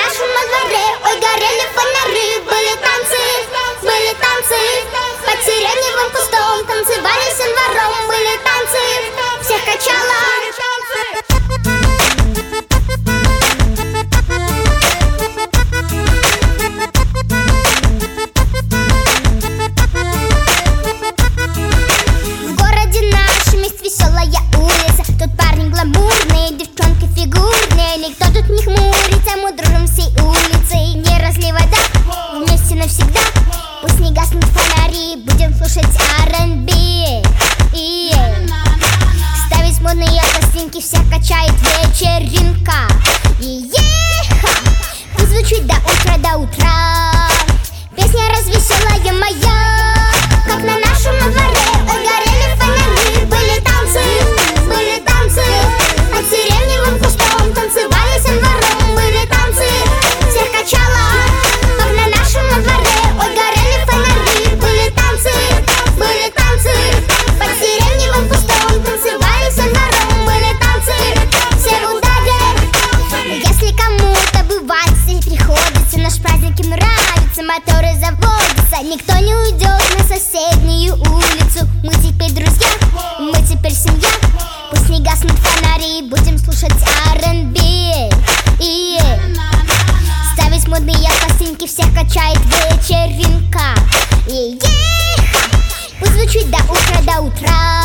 нашем дворе, ой, горели фонари. Были танцы, под сиреневым кустом. Танцевали всем двором, были танцы, всех качало. В городе нашем есть веселая улица. Тут парни гламурные, девчонки фигурные. Никто тут не хмурится, мы дружим всей улицей. Не разлей вода, вместе навсегда. Пусть не гаснут фонари, будем слушать R&B. Ставить модные пластинки, вся качает вечеринка. Пусть звучит до утра. Песня развеселая моя. Как на нашем дворе, ой, горели фонари. Были танцы, под сиреневым кустом. Танцевали всем двором, были танцы, всех качало. Как на нашем дворе, ой, горели фонари. Были танцы, под сиреневым кустом. Танцевали всем двором, были танцы, все в ударе. Если кому-то бывать здесь приходится, наш праздник им нравится, моторы заводятся. Никто не уйдет на соседнюю улицу. Мы теперь друзья, мы теперь семья. Пусть не гаснут фонари, будем слушать R&B. Ставить модные пластинки, всех качает вечеринка. Пусть звучит до утра.